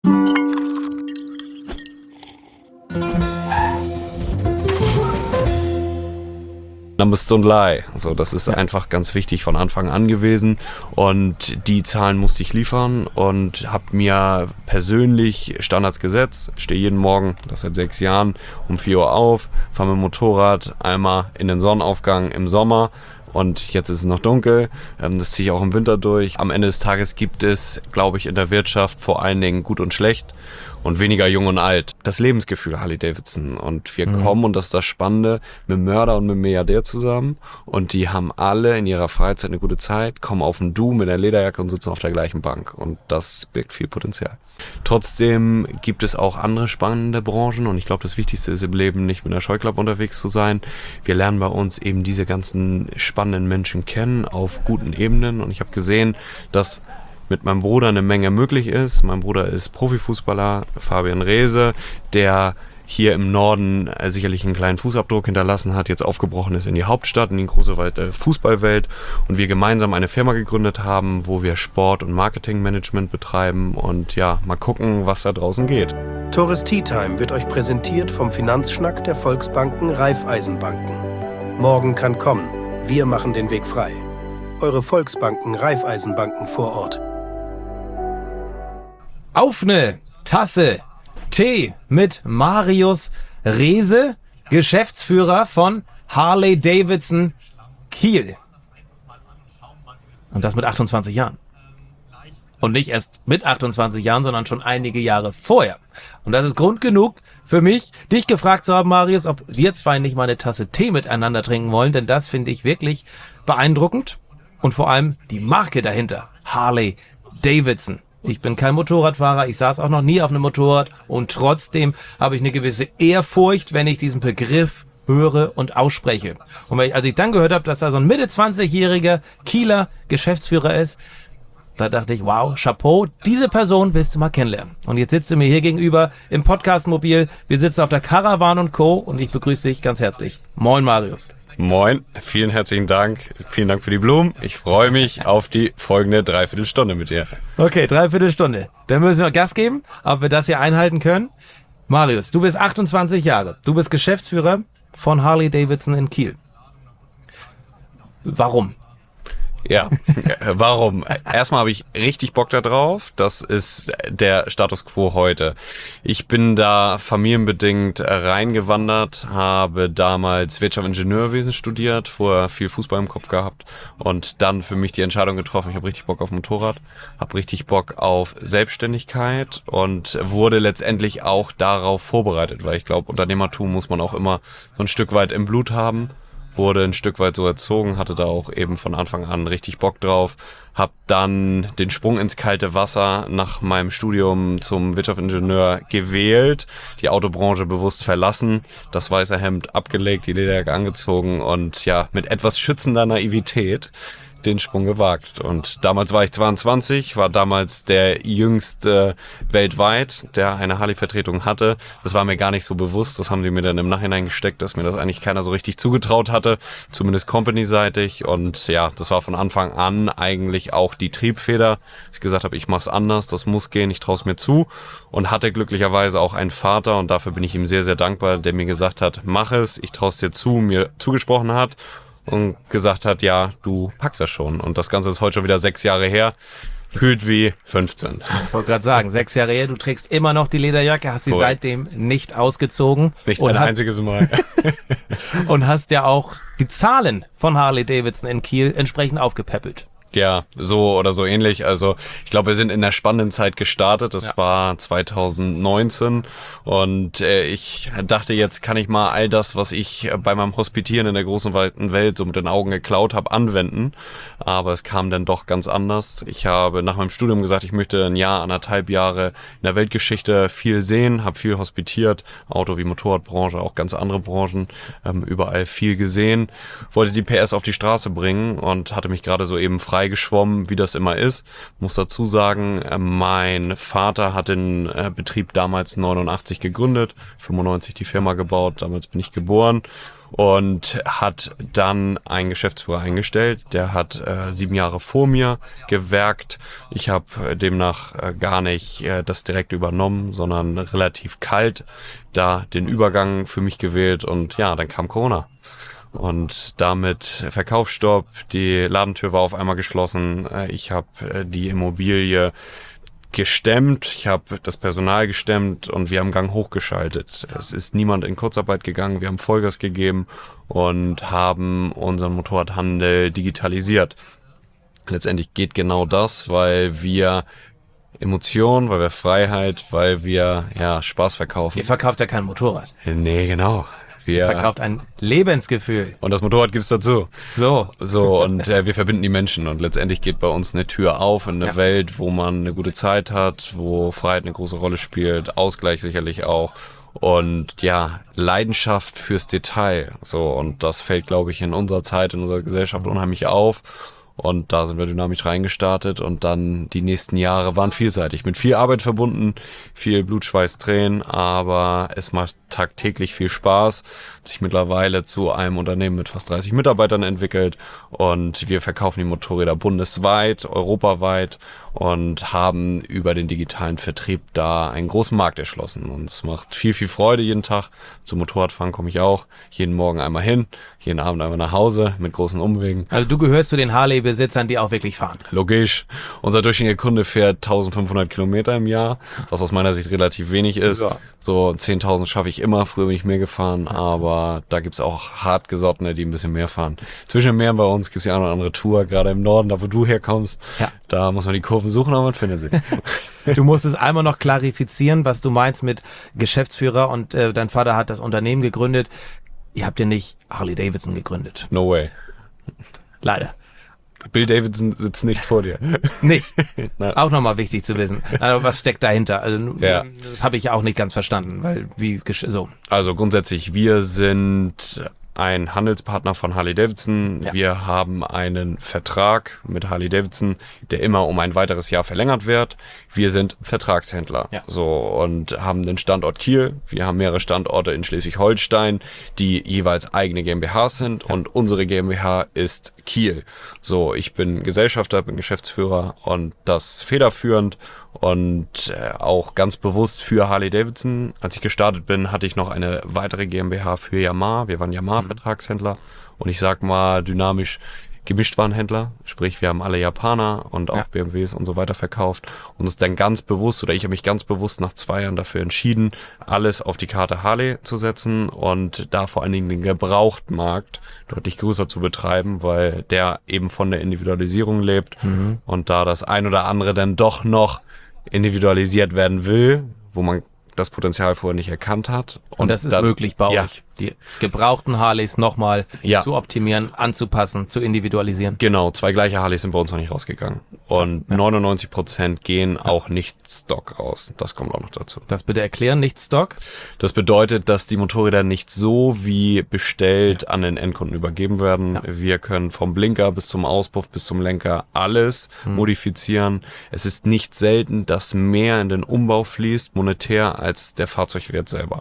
Numbers don't lie. Also das ist einfach ganz wichtig von Anfang an gewesen und die Zahlen musste ich liefern und habe mir persönlich Standards gesetzt. Stehe jeden Morgen, das seit 6 Jahren, um 4 Uhr auf, fahre mit dem Motorrad einmal in den Sonnenaufgang im Sommer. Und jetzt ist es noch dunkel, das ziehe ich auch im Winter durch. Am Ende des Tages gibt es, glaube ich, in der Wirtschaft vor allen Dingen gut und schlecht und weniger jung und alt. Das Lebensgefühl Harley-Davidson. Und wir kommen, und das ist das Spannende, mit Mörder und mit Milliardär zusammen. Und die haben alle in ihrer Freizeit eine gute Zeit, kommen auf ein Du mit der Lederjacke und sitzen auf der gleichen Bank. Und das birgt viel Potenzial. Trotzdem gibt es auch andere spannende Branchen. Und ich glaube, das Wichtigste ist im Leben, nicht mit einer Scheuklappe unterwegs zu sein. Wir lernen bei uns eben diese ganzen spannenden Menschen kennen auf guten Ebenen. Und ich habe gesehen, dass mit meinem Bruder eine Menge möglich ist. Mein Bruder ist Profifußballer, Fabian Reese, der hier im Norden sicherlich einen kleinen Fußabdruck hinterlassen hat, jetzt aufgebrochen ist in die Hauptstadt, in die große weite Fußballwelt und wir gemeinsam eine Firma gegründet haben, wo wir Sport- und Marketingmanagement betreiben und ja, mal gucken, was da draußen geht. Tores Tea Time wird euch präsentiert vom Finanzschnack der Volksbanken Raiffeisenbanken. Morgen kann kommen. Wir machen den Weg frei. Eure Volksbanken Raiffeisenbanken vor Ort. Auf eine Tasse Tee mit Marius Reese, Geschäftsführer von Harley-Davidson Kiel. Und das mit 28 Jahren. Und nicht erst mit 28 Jahren, sondern schon einige Jahre vorher. Und das ist Grund genug für mich, dich gefragt zu haben, Marius, ob wir zwei nicht mal eine Tasse Tee miteinander trinken wollen, denn das finde ich wirklich beeindruckend. Und vor allem die Marke dahinter, Harley-Davidson. Ich bin kein Motorradfahrer, ich saß auch noch nie auf einem Motorrad und trotzdem habe ich eine gewisse Ehrfurcht, wenn ich diesen Begriff höre und ausspreche. Und als ich dann gehört habe, dass da so ein Mitte-20-jähriger Kieler Geschäftsführer ist, da dachte ich, wow, Chapeau, diese Person willst du mal kennenlernen. Und jetzt sitzt du mir hier gegenüber im Podcast-Mobil, wir sitzen auf der Caravan & Co. und ich begrüße dich ganz herzlich. Moin Marius. Moin, vielen herzlichen Dank. Vielen Dank für die Blumen. Ich freue mich auf die folgende Dreiviertelstunde mit dir. Okay, Dreiviertelstunde. Dann müssen wir Gas geben, ob wir das hier einhalten können. Marius, du bist 28 Jahre. Du bist Geschäftsführer von Harley-Davidson in Kiel. Warum? Ja, warum? Erstmal habe ich richtig Bock da drauf. Das ist der Status quo heute. Ich bin da familienbedingt reingewandert, habe damals Wirtschaft und Ingenieurwesen studiert, vorher viel Fußball im Kopf gehabt und dann für mich die Entscheidung getroffen, ich habe richtig Bock auf Motorrad, habe richtig Bock auf Selbstständigkeit und wurde letztendlich auch darauf vorbereitet, weil ich glaube, Unternehmertum muss man auch immer so ein Stück weit im Blut haben. Wurde ein Stück weit so erzogen, hatte da auch eben von Anfang an richtig Bock drauf, hab dann den Sprung ins kalte Wasser nach meinem Studium zum Wirtschaftsingenieur gewählt, die Autobranche bewusst verlassen, das weiße Hemd abgelegt, die Lederjacke angezogen und ja, mit etwas schützender Naivität den Sprung gewagt. Und damals war ich 22, war damals der jüngste weltweit, der eine Harley-Vertretung hatte. Das war mir gar nicht so bewusst. Das haben die mir dann im Nachhinein gesteckt, dass mir das eigentlich keiner so richtig zugetraut hatte, zumindest company-seitig. Und ja, das war von Anfang an eigentlich auch die Triebfeder. Ich gesagt habe, ich mach's anders, das muss gehen, ich traue es mir zu. Und hatte glücklicherweise auch einen Vater und dafür bin ich ihm sehr, sehr dankbar, der mir gesagt hat, mach es, ich traue es dir zu, mir zugesprochen hat. Und gesagt hat, ja, du packst das schon. Und das Ganze ist heute schon wieder 6 Jahre her. Fühlt wie 15. Ich wollte gerade sagen, 6 Jahre her, du trägst immer noch die Lederjacke, hast sie seitdem nicht ausgezogen. Nicht ein einziges Mal. Und hast ja auch die Zahlen von Harley-Davidson in Kiel entsprechend aufgepäppelt. Ja, so oder so ähnlich. Also ich glaube, wir sind in der spannenden Zeit gestartet. Das war 2019 und ich dachte, jetzt kann ich mal all das, was ich bei meinem Hospitieren in der großen weiten Welt so mit den Augen geklaut habe, anwenden. Aber es kam dann doch ganz anders. Ich habe nach meinem Studium gesagt, ich möchte 1,5 Jahre in der Weltgeschichte viel sehen, habe viel hospitiert, Auto- wie Motorradbranche, auch ganz andere Branchen, überall viel gesehen, wollte die PS auf die Straße bringen und hatte mich gerade so eben frei geschwommen, wie das immer ist. Muss dazu sagen, mein Vater hat den Betrieb damals 89 gegründet, 95 die Firma gebaut, damals bin ich geboren und hat dann einen Geschäftsführer eingestellt. Der hat 7 Jahre vor mir gewerkt. Ich habe demnach gar nicht das direkt übernommen, sondern relativ kalt da den Übergang für mich gewählt und ja, dann kam Corona. Und damit Verkaufsstopp, die Ladentür war auf einmal geschlossen. Ich habe die Immobilie gestemmt, ich habe das Personal gestemmt und wir haben Gang hochgeschaltet. Es ist niemand in Kurzarbeit gegangen, wir haben Vollgas gegeben und haben unseren Motorradhandel digitalisiert. Letztendlich geht genau das, weil wir Emotionen, weil wir Freiheit, weil wir Spaß verkaufen. Ihr verkauft ja kein Motorrad. Nee, genau. Ihr verkauft ein Lebensgefühl. Und das Motorrad gibt's dazu. So Und wir verbinden die Menschen und letztendlich geht bei uns eine Tür auf in eine Welt, wo man eine gute Zeit hat, wo Freiheit eine große Rolle spielt, Ausgleich sicherlich auch und ja, Leidenschaft fürs Detail. So, und das fällt, glaube ich, in unserer Zeit, in unserer Gesellschaft unheimlich auf. Und da sind wir dynamisch reingestartet und dann die nächsten Jahre waren vielseitig. Mit viel Arbeit verbunden, viel Blut, Schweiß, Tränen, aber es macht tagtäglich viel Spaß. Hat sich mittlerweile zu einem Unternehmen mit fast 30 Mitarbeitern entwickelt und wir verkaufen die Motorräder bundesweit, europaweit und haben über den digitalen Vertrieb da einen großen Markt erschlossen. Und es macht viel, viel Freude jeden Tag. Zum Motorradfahren komme ich auch jeden Morgen einmal hin, jeden Abend einmal nach Hause mit großen Umwegen. Also du gehörst zu den Harley-Besitzern, die auch wirklich fahren. Logisch. Unser durchschnittlicher Kunde fährt 1500 Kilometer im Jahr, was aus meiner Sicht relativ wenig ist. Ja. So 10.000 schaffe ich immer. Früher bin ich mehr gefahren, aber da gibt's auch Hartgesottene, die ein bisschen mehr fahren. Zwischen den Meeren bei uns gibt's die eine oder andere Tour, gerade im Norden, da wo du herkommst. Ja. Da muss man die Kurven suchen, aber man findet sie. Du musst es einmal noch klarifizieren, was du meinst mit Geschäftsführer und dein Vater hat das Unternehmen gegründet. Ihr habt ja nicht Harley-Davidson gegründet. No way. Leider. Bill Davidson sitzt nicht vor dir. Nicht. Nein. Auch nochmal wichtig zu wissen. Aber was steckt dahinter? Also Ja. das habe ich auch nicht ganz verstanden, weil so. Also grundsätzlich, wir sind ein Handelspartner von Harley-Davidson. Ja. Wir haben einen Vertrag mit Harley-Davidson, der immer um ein weiteres Jahr verlängert wird. Wir sind Vertragshändler. Ja. So, und haben den Standort Kiel. Wir haben mehrere Standorte in Schleswig-Holstein, die jeweils eigene GmbHs sind und unsere GmbH ist Kiel. So, ich bin Gesellschafter, bin Geschäftsführer und das federführend und auch ganz bewusst für Harley-Davidson. Als ich gestartet bin, hatte ich noch eine weitere GmbH für Yamaha. Wir waren Yamaha-Vertragshändler und ich sag mal dynamisch Gemischtwarenhändler, sprich wir haben alle Japaner und auch BMWs und so weiter verkauft und uns dann ganz bewusst, oder ich habe mich ganz bewusst nach 2 Jahren dafür entschieden, alles auf die Karte Harley zu setzen und da vor allen Dingen den Gebrauchtmarkt deutlich größer zu betreiben, weil der eben von der Individualisierung lebt und da das ein oder andere dann doch noch individualisiert werden will, wo man das Potenzial vorher nicht erkannt hat. Und das ist dann, möglich bei euch, die gebrauchten Harleys nochmal Ja. zu optimieren, anzupassen, zu individualisieren. Genau, 2 gleiche Harleys sind bei uns noch nicht rausgegangen. Und 99% gehen auch nicht Stock raus. Das kommt auch noch dazu. Das bitte erklären, nicht Stock. Das bedeutet, dass die Motorräder nicht so wie bestellt an den Endkunden übergeben werden. Ja. Wir können vom Blinker bis zum Auspuff bis zum Lenker alles modifizieren. Es ist nicht selten, dass mehr in den Umbau fließt, monetär, als der Fahrzeugwert selber.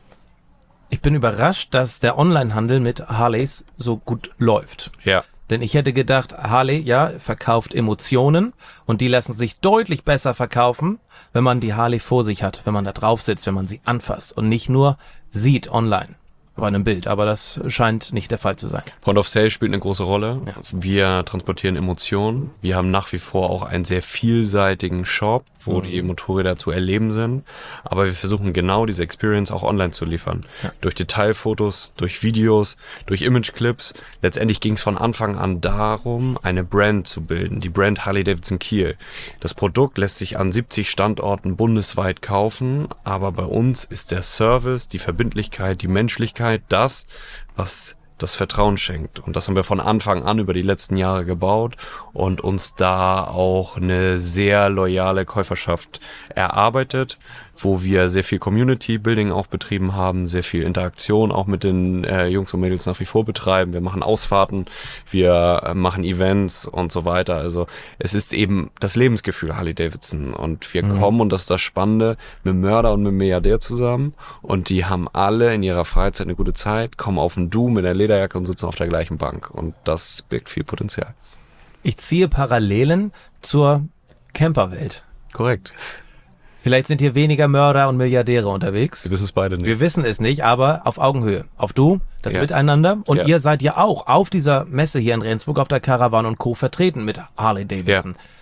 Ich bin überrascht, dass der Onlinehandel mit Harleys so gut läuft. Ja. Denn ich hätte gedacht, Harley, ja, verkauft Emotionen und die lassen sich deutlich besser verkaufen, wenn man die Harley vor sich hat, wenn man da drauf sitzt, wenn man sie anfasst und nicht nur sieht online bei einem Bild. Aber das scheint nicht der Fall zu sein. Point of Sale spielt eine große Rolle. Ja. Wir transportieren Emotionen. Wir haben nach wie vor auch einen sehr vielseitigen Shop, wo die Motorräder zu erleben sind. Aber wir versuchen genau diese Experience auch online zu liefern. Ja. Durch Detailfotos, durch Videos, durch Imageclips. Letztendlich ging es von Anfang an darum, eine Brand zu bilden. Die Brand Harley-Davidson Kiel. Das Produkt lässt sich an 70 Standorten bundesweit kaufen. Aber bei uns ist der Service, die Verbindlichkeit, die Menschlichkeit das, was das Vertrauen schenkt. Und das haben wir von Anfang an über die letzten Jahre gebaut und uns da auch eine sehr loyale Käuferschaft erarbeitet, wo wir sehr viel Community-Building auch betrieben haben, sehr viel Interaktion auch mit den Jungs und Mädels nach wie vor betreiben. Wir machen Ausfahrten, wir machen Events und so weiter. Also es ist eben das Lebensgefühl Harley-Davidson und wir kommen, und das ist das Spannende, mit einem Mörder und mit einem Milliardär zusammen und die haben alle in ihrer Freizeit eine gute Zeit, kommen auf ein Du mit der Lederjacke und sitzen auf der gleichen Bank und das birgt viel Potenzial. Ich ziehe Parallelen zur Camperwelt. Korrekt. Vielleicht sind hier weniger Mörder und Milliardäre unterwegs. Wir wissen es beide nicht. Wir wissen es nicht, aber auf Augenhöhe. Auf Du, das Miteinander. Und ihr seid ja auch auf dieser Messe hier in Rendsburg auf der Caravan und Co. vertreten mit Harley Davidson. Ja.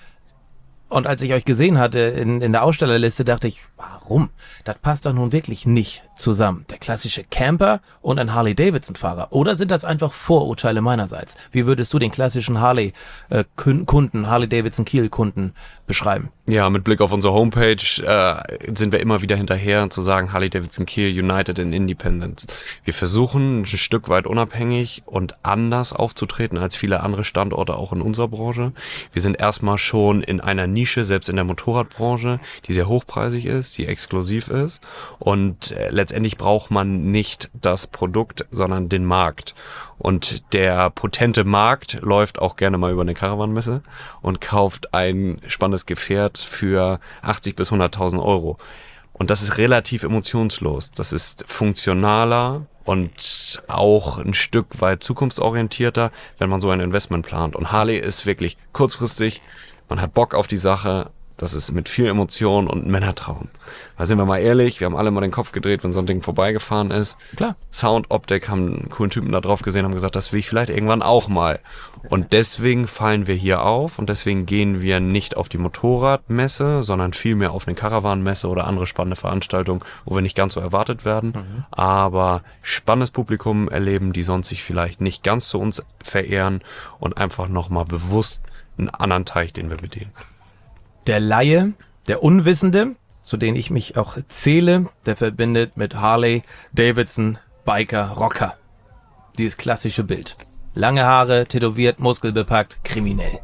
Und als ich euch gesehen hatte in der Ausstellerliste, dachte ich, warum? Das passt doch nun wirklich nicht zusammen. Der klassische Camper und ein Harley-Davidson-Fahrer. Oder sind das einfach Vorurteile meinerseits? Wie würdest du den klassischen Harley-Kunden, Harley-Davidson-Kiel-Kunden beschreiben? Ja, mit Blick auf unsere Homepage sind wir immer wieder hinterher zu sagen, Harley-Davidson Kiel United in Independence. Wir versuchen ein Stück weit unabhängig und anders aufzutreten als viele andere Standorte auch in unserer Branche. Wir sind erstmal schon in einer Nische, selbst in der Motorradbranche, die sehr hochpreisig ist, die exklusiv ist und letztendlich braucht man nicht das Produkt, sondern den Markt. Und der potente Markt läuft auch gerne mal über eine Caravan-Messe und kauft ein spannendes Gefährt für 80.000 bis 100.000 Euro. Und das ist relativ emotionslos. Das ist funktionaler und auch ein Stück weit zukunftsorientierter, wenn man so ein Investment plant. Und Harley ist wirklich kurzfristig, man hat Bock auf die Sache. Das ist mit viel Emotion und Männertraum. Weil sind wir mal ehrlich, wir haben alle mal den Kopf gedreht, wenn so ein Ding vorbeigefahren ist. Klar. Sound, Optik, haben einen coolen Typen da drauf gesehen, haben gesagt, das will ich vielleicht irgendwann auch mal. Und deswegen fallen wir hier auf und deswegen gehen wir nicht auf die Motorradmesse, sondern vielmehr auf eine Caravan-Messe oder andere spannende Veranstaltungen, wo wir nicht ganz so erwartet werden, aber spannendes Publikum erleben, die sonst sich vielleicht nicht ganz zu uns verehren und einfach nochmal bewusst einen anderen Teich, den wir bedienen. Der Laie, der Unwissende, zu denen ich mich auch zähle, der verbindet mit Harley, Davidson, Biker, Rocker. Dieses klassische Bild. Lange Haare, tätowiert, muskelbepackt, kriminell.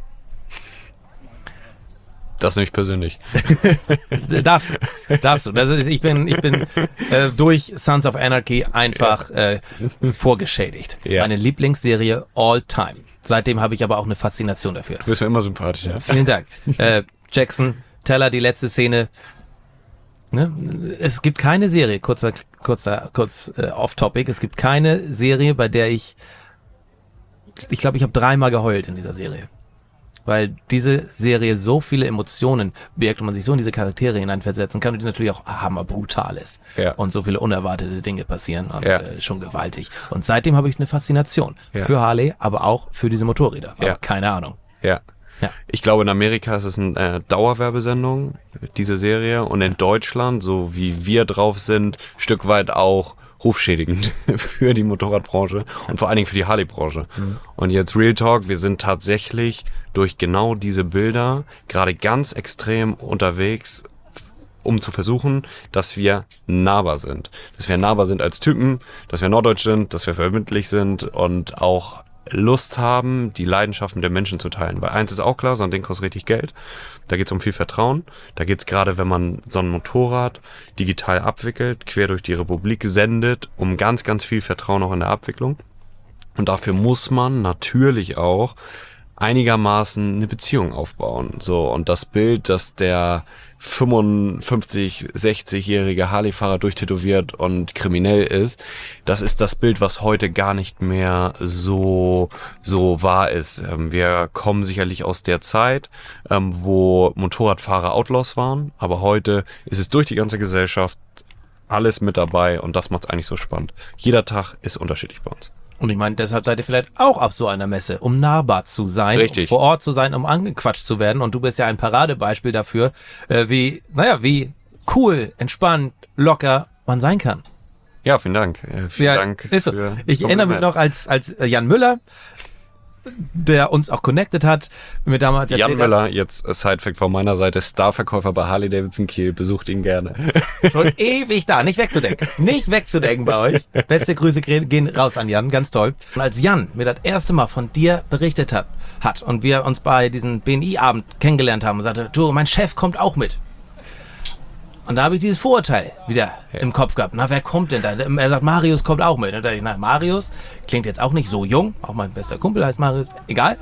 Das nicht persönlich. Darfst du. Das ist, ich bin durch Sons of Anarchy einfach vorgeschädigt. Ja. Meine Lieblingsserie all time. Seitdem habe ich aber auch eine Faszination dafür. Du bist mir immer sympathisch, ja. Vielen Dank. Jackson, Teller, die letzte Szene. Ne? Es gibt keine Serie, kurz off-topic, es gibt keine Serie, bei der ich glaube, ich habe 3-mal geheult in dieser Serie. Weil diese Serie so viele Emotionen birgt und man sich so in diese Charaktere hineinversetzen kann und die natürlich auch hammerbrutal ist. Ja. Und so viele unerwartete Dinge passieren und schon gewaltig. Und seitdem habe ich eine Faszination für Harley, aber auch für diese Motorräder. Aber keine Ahnung. Ja. Ja. Ich glaube, in Amerika ist es eine Dauerwerbesendung, diese Serie. Und in Deutschland, so wie wir drauf sind, Stück weit auch rufschädigend für die Motorradbranche und vor allen Dingen für die Harley-Branche. Und jetzt Real Talk, wir sind tatsächlich durch genau diese Bilder gerade ganz extrem unterwegs, um zu versuchen, dass wir nahbar sind. Dass wir nahbar sind als Typen, dass wir norddeutsch sind, dass wir verbindlich sind und auch Lust haben, die Leidenschaften der Menschen zu teilen. Weil eins ist auch klar, so ein Ding kostet richtig Geld. Da geht es um viel Vertrauen. Da geht es gerade, wenn man so ein Motorrad digital abwickelt, quer durch die Republik sendet, um ganz, ganz viel Vertrauen auch in der Abwicklung. Und dafür muss man natürlich auch einigermaßen eine Beziehung aufbauen. So, und das Bild, dass der 55-, 60-jährige Harley-Fahrer durchtätowiert und kriminell ist, das ist das Bild, was heute gar nicht mehr so wahr ist. Wir kommen sicherlich aus der Zeit, wo Motorradfahrer Outlaws waren, aber heute ist es durch die ganze Gesellschaft alles mit dabei und das macht es eigentlich so spannend. Jeder Tag ist unterschiedlich bei uns. Und ich meine, deshalb seid ihr vielleicht auch auf so einer Messe, um nahbar zu sein, Richtig. Um vor Ort zu sein, um angequatscht zu werden. Und du bist ja ein Paradebeispiel dafür, wie cool, entspannt, locker man sein kann. Ja, vielen Dank. Vielen Dank. Ist so. für das Ich erinnere mich Kompliment. noch als Jan Müller der uns auch connected hat. Mir damals Jan Möller, jetzt Sidefact von meiner Seite, Starverkäufer bei Harley Davidson Kiel, besucht ihn gerne. Schon ewig da, nicht wegzudenken. Nicht wegzudenken bei euch. Beste Grüße gehen raus an Jan, ganz toll. Und als Jan mir das erste Mal von dir berichtet hat und wir uns bei diesem BNI-Abend kennengelernt haben und sagte, du, mein Chef kommt auch mit. Und da habe ich dieses Vorurteil wieder im Kopf gehabt. Na, wer kommt denn da? Er sagt, Marius kommt auch mit. Und da dachte ich, na, Marius klingt jetzt auch nicht so jung. Auch mein bester Kumpel heißt Marius. Egal.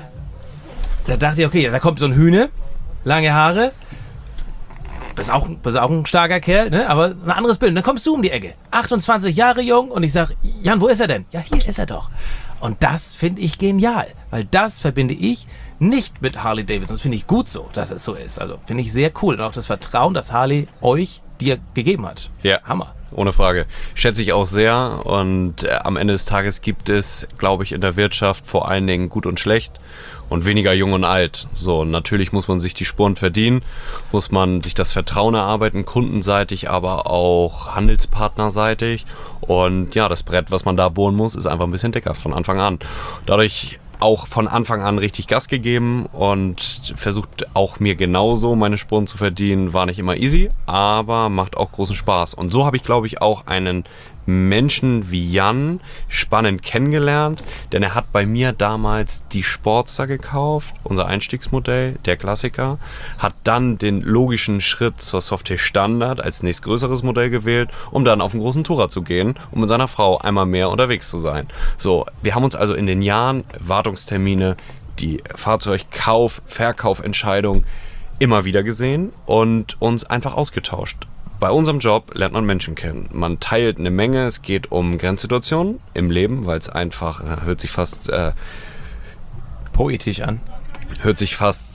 Da dachte ich, okay, da kommt so ein Hühne, lange Haare. Bist auch ein starker Kerl, ne? Aber ein anderes Bild. Und dann kommst du um die Ecke. 28 Jahre jung. Und ich sage, Jan, wo ist er denn? Ja, hier ist er doch. Und das finde ich genial. Weil das verbinde ich nicht mit Harley Davidson. Das finde ich gut so, dass es so ist. Also finde ich sehr cool. Und auch das Vertrauen, das Harley dir gegeben hat. Ja. Hammer. Ohne Frage. Schätze ich auch sehr. Und am Ende des Tages gibt es, glaube ich, in der Wirtschaft vor allen Dingen gut und schlecht und weniger jung und alt. So, natürlich muss man sich die Spuren verdienen, muss man sich das Vertrauen erarbeiten, kundenseitig, aber auch handelspartnerseitig. Und ja, das Brett, was man da bohren muss, ist einfach ein bisschen dicker von Anfang an. Dadurch auch von Anfang an richtig Gas gegeben und versucht auch mir genauso meine Spuren zu verdienen. War nicht immer easy, aber macht auch großen Spaß. Und so habe ich, glaube ich, auch einen Menschen wie Jan spannend kennengelernt, denn er hat bei mir damals die Sportster gekauft, unser Einstiegsmodell, der Klassiker, hat dann den logischen Schritt zur Softail Standard als nächstgrößeres Modell gewählt, um dann auf einen großen Tourer zu gehen, um mit seiner Frau einmal mehr unterwegs zu sein. So, wir haben uns also in den Jahren Wartungstermine, die Fahrzeugkauf, Verkaufentscheidung immer wieder gesehen und uns einfach ausgetauscht. Bei unserem Job lernt man Menschen kennen. Man teilt eine Menge. Es geht um Grenzsituationen im Leben, weil es einfach, hört sich fast poetisch an. Hört sich fast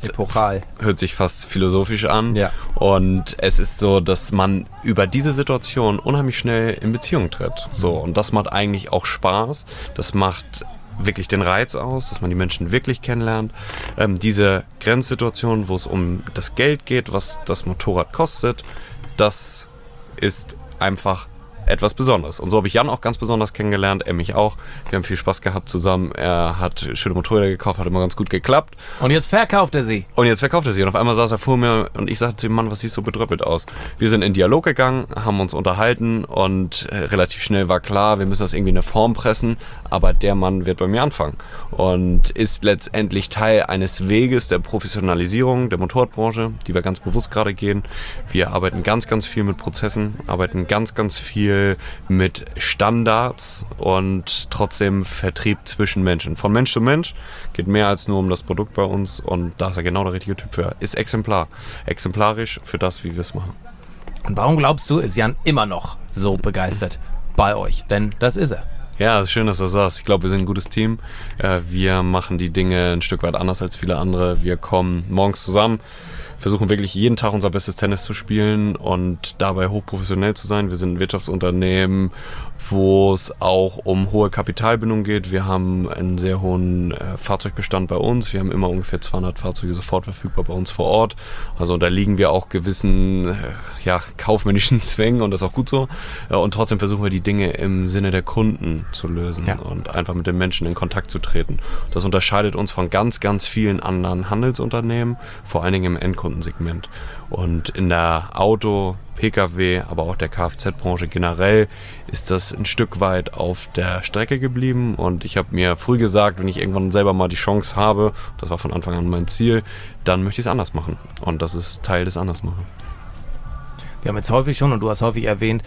philosophisch an. Ja. Und es ist so, dass man über diese Situation unheimlich schnell in Beziehung tritt. So, und das macht eigentlich auch Spaß. Das macht wirklich den Reiz aus, dass man die Menschen wirklich kennenlernt. Diese Grenzsituation, wo es um das Geld geht, was das Motorrad kostet, das ist einfach etwas Besonderes. Und so habe ich Jan auch ganz besonders kennengelernt, er mich auch. Wir haben viel Spaß gehabt zusammen. Er hat schöne Motorräder gekauft, hat immer ganz gut geklappt. Und jetzt verkauft er sie. Und auf einmal saß er vor mir und ich sagte zu ihm, Mann, was siehst du so bedröppelt aus? Wir sind in Dialog gegangen, haben uns unterhalten und relativ schnell war klar, wir müssen das irgendwie in eine Form pressen, aber der Mann wird bei mir anfangen und ist letztendlich Teil eines Weges der Professionalisierung der Motorradbranche, die wir ganz bewusst gerade gehen. Wir arbeiten ganz, ganz viel mit Prozessen, arbeiten ganz, ganz viel mit Standards und trotzdem Vertrieb zwischen Menschen. Von Mensch zu Mensch geht mehr als nur um das Produkt bei uns und da ist er genau der richtige Typ für. Ist exemplarisch für das, wie wir es machen. Und warum glaubst du, ist Jan immer noch so begeistert bei euch? Denn das ist er. Ja, es ist schön, dass du das sagst. Ich glaube, wir sind ein gutes Team. Wir machen die Dinge ein Stück weit anders als viele andere. Wir kommen morgens zusammen, versuchen wirklich jeden Tag unser bestes Tennis zu spielen und dabei hochprofessionell zu sein. Wir sind ein Wirtschaftsunternehmen, wo es auch um hohe Kapitalbindung geht. Wir haben einen sehr hohen Fahrzeugbestand bei uns. Wir haben immer ungefähr 200 Fahrzeuge sofort verfügbar bei uns vor Ort. Also da liegen wir auch gewissen kaufmännischen Zwängen und das ist auch gut so. Und trotzdem versuchen wir die Dinge im Sinne der Kunden zu lösen und einfach mit den Menschen in Kontakt zu treten. Das unterscheidet uns von ganz, ganz vielen anderen Handelsunternehmen, vor allen Dingen im Endkundensegment. Und in der Auto-, Pkw, aber auch der Kfz-Branche generell ist das ein Stück weit auf der Strecke geblieben. Und ich habe mir früh gesagt, wenn ich irgendwann selber mal die Chance habe, das war von Anfang an mein Ziel, dann möchte ich es anders machen. Und das ist Teil des Andersmachen. Wir haben jetzt häufig schon, und du hast häufig erwähnt,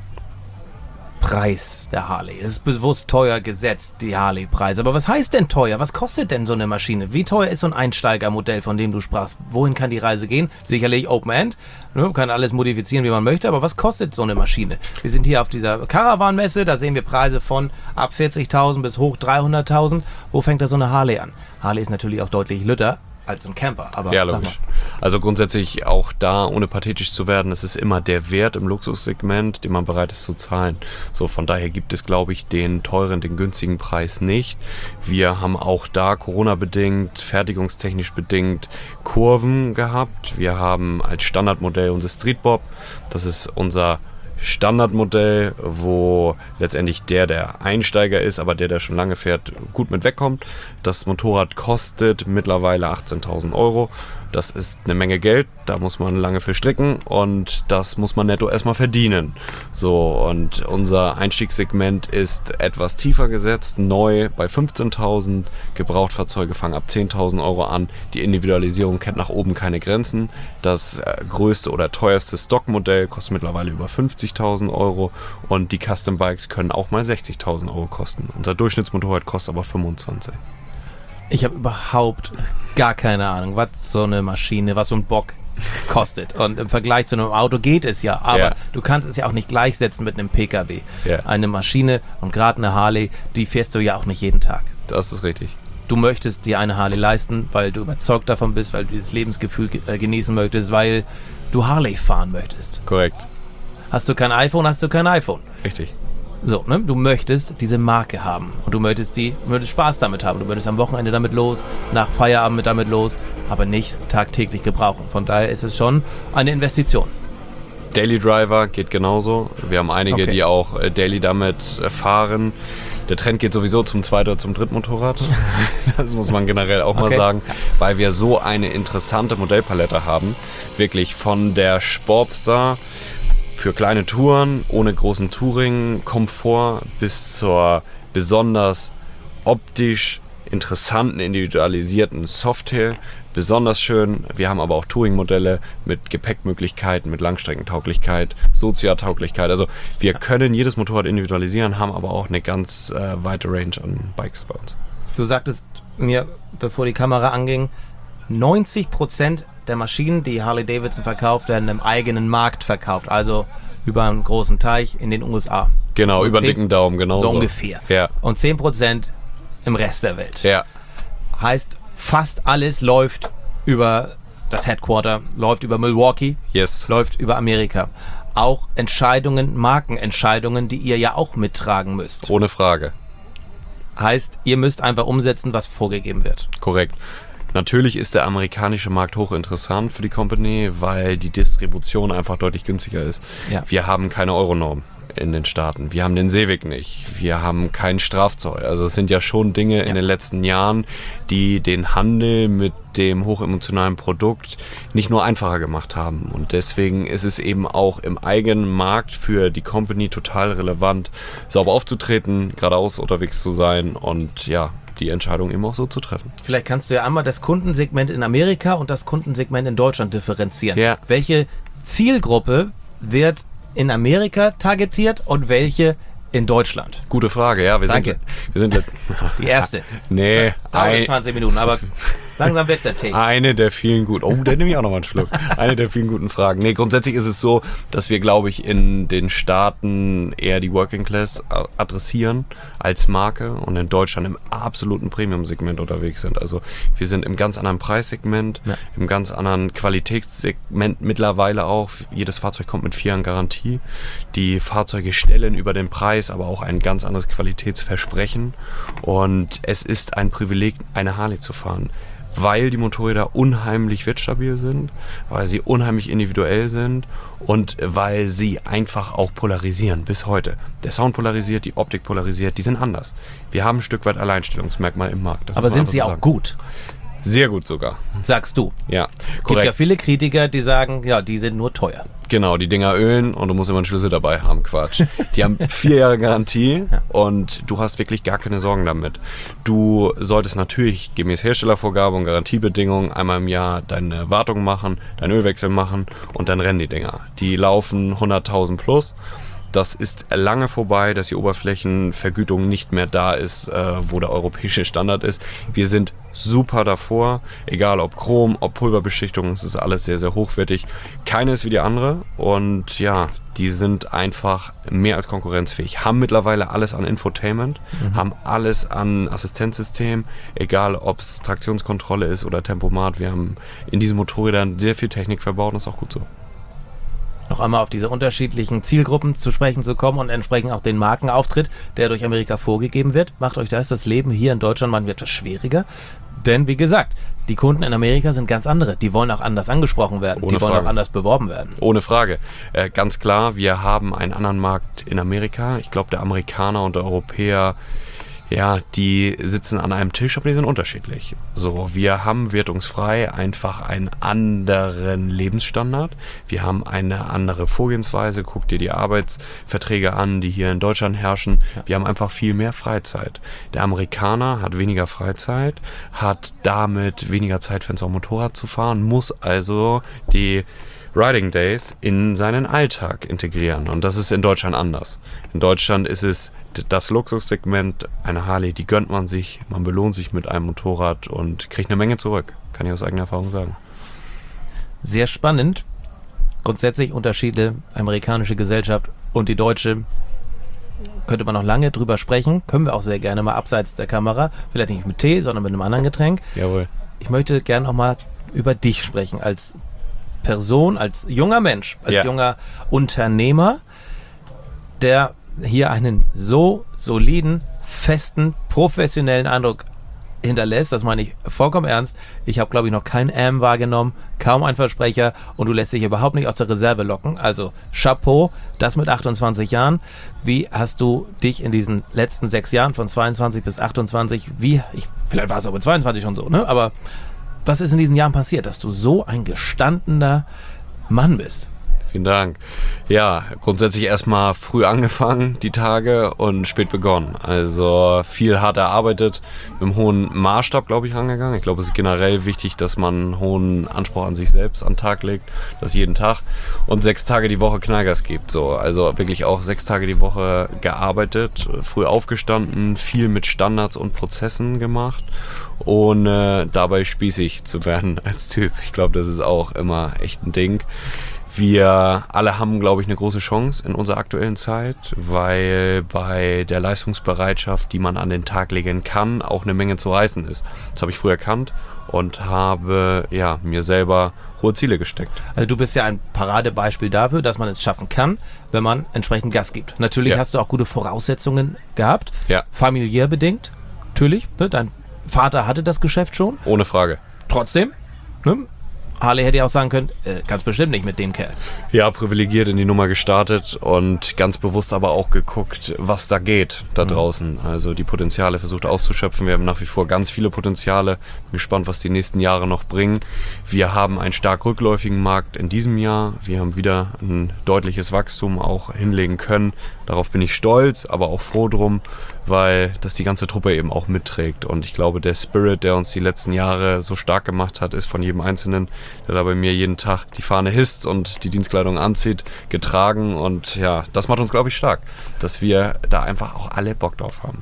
Preis der Harley. Es ist bewusst teuer gesetzt, die Harley-Preise. Aber was heißt denn teuer? Was kostet denn so eine Maschine? Wie teuer ist so ein Einsteigermodell, von dem du sprachst? Wohin kann die Reise gehen? Sicherlich Open End. Man kann alles modifizieren, wie man möchte. Aber was kostet so eine Maschine? Wir sind hier auf dieser Caravan-Messe. Da sehen wir Preise von ab 40.000 bis hoch 300.000. Wo fängt da so eine Harley an? Harley ist natürlich auch deutlich lütter als ein Camper, aber ja, logisch. Also grundsätzlich auch da, ohne pathetisch zu werden, es ist immer der Wert im Luxussegment, den man bereit ist zu zahlen. So, von daher gibt es, glaube ich, den teuren, den günstigen Preis nicht. Wir haben auch da Corona-bedingt, fertigungstechnisch bedingt Kurven gehabt. Wir haben als Standardmodell unser Street Bob. Das ist unser Standardmodell, wo letztendlich der Einsteiger ist, aber der schon lange fährt, gut mit wegkommt. Das Motorrad kostet mittlerweile 18.000 Euro. Das ist eine Menge Geld, da muss man lange für stricken und das muss man netto erstmal verdienen. So, und unser Einstiegssegment ist etwas tiefer gesetzt, neu bei 15.000, Gebrauchtfahrzeuge fangen ab 10.000 Euro an. Die Individualisierung kennt nach oben keine Grenzen. Das größte oder teuerste Stockmodell kostet mittlerweile über 50.000 Euro und die Custom Bikes können auch mal 60.000 Euro kosten. Unser Durchschnittsmotorrad kostet aber 25. Ich habe überhaupt gar keine Ahnung, was so eine Maschine, was so ein Bock kostet. Und im Vergleich zu einem Auto geht es ja, aber du kannst es ja auch nicht gleichsetzen mit einem PKW. Ja. Eine Maschine und gerade eine Harley, die fährst du ja auch nicht jeden Tag. Das ist richtig. Du möchtest dir eine Harley leisten, weil du überzeugt davon bist, weil du dieses Lebensgefühl genießen möchtest, weil du Harley fahren möchtest. Korrekt. Hast du kein iPhone, hast du kein iPhone. Richtig. So, ne? Du möchtest diese Marke haben und du möchtest Spaß damit haben. Du möchtest am Wochenende damit los, nach Feierabend damit los, aber nicht tagtäglich gebrauchen. Von daher ist es schon eine Investition. Daily Driver geht genauso. Wir haben einige, die auch daily damit fahren. Der Trend geht sowieso zum zweiten oder zum dritten Motorrad. Das muss man generell auch mal sagen, weil wir so eine interessante Modellpalette haben. Wirklich von der Sportster für kleine Touren, ohne großen Touring-Komfort bis zur besonders optisch interessanten, individualisierten Softail. Besonders schön. Wir haben aber auch Touring-Modelle mit Gepäckmöglichkeiten, mit Langstreckentauglichkeit, Soziatauglichkeit. Also wir können jedes Motorrad individualisieren, haben aber auch eine ganz weite Range an Bikes bei uns. Du sagtest mir, bevor die Kamera anging, 90% der Maschinen, die Harley-Davidson verkauft, werden im eigenen Markt verkauft, also über einen großen Teich in den USA. Genau, über einen dicken Daumen, genau so. Ungefähr. Ja. Und 10% im Rest der Welt. Ja. Heißt, fast alles läuft über das Headquarter, läuft über Milwaukee, läuft über Amerika. Auch Entscheidungen, Markenentscheidungen, die ihr ja auch mittragen müsst. Ohne Frage. Heißt, ihr müsst einfach umsetzen, was vorgegeben wird. Korrekt. Natürlich ist der amerikanische Markt hochinteressant für die Company, weil die Distribution einfach deutlich günstiger ist. Ja. Wir haben keine Euronorm in den Staaten. Wir haben den Seeweg nicht. Wir haben keinen Strafzoll. Also es sind ja schon Dinge in den letzten Jahren, die den Handel mit dem hochemotionalen Produkt nicht nur einfacher gemacht haben. Und deswegen ist es eben auch im eigenen Markt für die Company total relevant, sauber aufzutreten, geradeaus unterwegs zu sein und ja, die Entscheidung eben auch so zu treffen. Vielleicht kannst du ja einmal das Kundensegment in Amerika und das Kundensegment in Deutschland differenzieren. Ja. Welche Zielgruppe wird in Amerika targetiert und welche in Deutschland? Gute Frage, ja. Wir sind die erste. Nee. 20 Minuten, aber langsam wird der Tee. Eine der vielen guten, der nehme ich auch noch mal einen Schluck. Eine der vielen guten Fragen. Nee, grundsätzlich ist es so, dass wir, glaube ich, in den Staaten eher die Working Class adressieren als Marke und in Deutschland im absoluten Premium-Segment unterwegs sind. Also wir sind im ganz anderen Preissegment, im ganz anderen Qualitätssegment mittlerweile auch. Jedes Fahrzeug kommt mit 4 Jahren Garantie. Die Fahrzeuge stellen über den Preis aber auch ein ganz anderes Qualitätsversprechen und es ist ein Privileg, eine Harley zu fahren, weil die Motorräder unheimlich wertstabil sind, weil sie unheimlich individuell sind und weil sie einfach auch polarisieren bis heute. Der Sound polarisiert, die Optik polarisiert, die sind anders. Wir haben ein Stück weit Alleinstellungsmerkmal im Markt. Aber sind sie auch gut? Sehr gut sogar. Sagst du? Ja, korrekt. Es gibt ja viele Kritiker, die sagen, ja, die sind nur teuer. Genau, die Dinger ölen und du musst immer einen Schlüssel dabei haben, Quatsch. Die haben 4 Jahre Garantie und du hast wirklich gar keine Sorgen damit. Du solltest natürlich gemäß Herstellervorgabe und Garantiebedingungen einmal im Jahr deine Wartung machen, deinen Ölwechsel machen und dann rennen die Dinger. Die laufen 100.000 plus. Das ist lange vorbei, dass die Oberflächenvergütung nicht mehr da ist, wo der europäische Standard ist. Wir sind super davor, egal ob Chrom, ob Pulverbeschichtung, es ist alles sehr, sehr hochwertig. Keine ist wie die andere und ja, die sind einfach mehr als konkurrenzfähig. Haben mittlerweile alles an Infotainment, haben alles an Assistenzsystem, egal ob es Traktionskontrolle ist oder Tempomat. Wir haben in diesen Motorrädern sehr viel Technik verbaut und das ist auch gut so. Noch einmal auf diese unterschiedlichen Zielgruppen zu sprechen zu kommen und entsprechend auch den Markenauftritt, der durch Amerika vorgegeben wird. Macht euch das Leben hier in Deutschland mal etwas schwieriger? Denn wie gesagt, die Kunden in Amerika sind ganz andere. Die wollen auch anders angesprochen werden. Ohne die wollen Frage. auch anders beworben werden. Ohne Frage. Ganz klar, wir haben einen anderen Markt in Amerika. Ich glaube, der Amerikaner und der Europäer, ja, die sitzen an einem Tisch, aber die sind unterschiedlich. So, wir haben wertungsfrei einfach einen anderen Lebensstandard. Wir haben eine andere Vorgehensweise. Guck dir die Arbeitsverträge an, die hier in Deutschland herrschen. Wir haben einfach viel mehr Freizeit. Der Amerikaner hat weniger Freizeit, hat damit weniger Zeitfenster, um Motorrad zu fahren, muss also die Riding Days in seinen Alltag integrieren. Und das ist in Deutschland anders. In Deutschland ist es das Luxussegment, eine Harley, die gönnt man sich, man belohnt sich mit einem Motorrad und kriegt eine Menge zurück. Kann ich aus eigener Erfahrung sagen. Sehr spannend. Grundsätzlich Unterschiede, amerikanische Gesellschaft und die deutsche. Könnte man noch lange drüber sprechen. Können wir auch sehr gerne mal abseits der Kamera. Vielleicht nicht mit Tee, sondern mit einem anderen Getränk. Jawohl. Ich möchte gerne noch mal über dich sprechen als Person, als junger Mensch, als junger Unternehmer, der hier einen so soliden, festen, professionellen Eindruck hinterlässt. Das meine ich vollkommen ernst. Ich habe, glaube ich, noch kein wahrgenommen, kaum ein Versprecher und du lässt dich überhaupt nicht aus der Reserve locken. Also Chapeau, das mit 28 Jahren. Wie hast du dich in diesen letzten 6 Jahren von 22 bis 28, vielleicht war es auch mit 22 schon so, ne? Aber was ist in diesen Jahren passiert, dass du so ein gestandener Mann bist? Vielen Dank. Ja, grundsätzlich erstmal früh angefangen, die Tage, und spät begonnen. Also viel hart erarbeitet, mit einem hohen Maßstab, glaube ich, rangegangen. Ich glaube, es ist generell wichtig, dass man einen hohen Anspruch an sich selbst an den Tag legt, das jeden Tag, und 6 Tage die Woche Knallgas gibt. So. Also wirklich auch 6 Tage die Woche gearbeitet, früh aufgestanden, viel mit Standards und Prozessen gemacht, ohne dabei spießig zu werden als Typ. Ich glaube, das ist auch immer echt ein Ding. Wir alle haben, glaube ich, eine große Chance in unserer aktuellen Zeit, weil bei der Leistungsbereitschaft, die man an den Tag legen kann, auch eine Menge zu reißen ist. Das habe ich früher erkannt und habe mir selber hohe Ziele gesteckt. Also du bist ja ein Paradebeispiel dafür, dass man es schaffen kann, wenn man entsprechend Gas gibt. Natürlich hast du auch gute Voraussetzungen gehabt, familiär bedingt, natürlich. Ne? Dein Vater hatte das Geschäft schon. Ohne Frage. Trotzdem, ne? Harley hätte ja auch sagen können, ganz bestimmt nicht mit dem Kerl. Ja, privilegiert in die Nummer gestartet und ganz bewusst aber auch geguckt, was da geht da draußen. Also die Potenziale versucht auszuschöpfen. Wir haben nach wie vor ganz viele Potenziale. Bin gespannt, was die nächsten Jahre noch bringen. Wir haben einen stark rückläufigen Markt in diesem Jahr. Wir haben wieder ein deutliches Wachstum auch hinlegen können. Darauf bin ich stolz, aber auch froh drum, weil das die ganze Truppe eben auch mitträgt. Und ich glaube, der Spirit, der uns die letzten Jahre so stark gemacht hat, ist von jedem Einzelnen, der da bei mir jeden Tag die Fahne hisst und die Dienstkleidung anzieht, getragen. Und ja, das macht uns, glaube ich, stark, dass wir da einfach auch alle Bock drauf haben.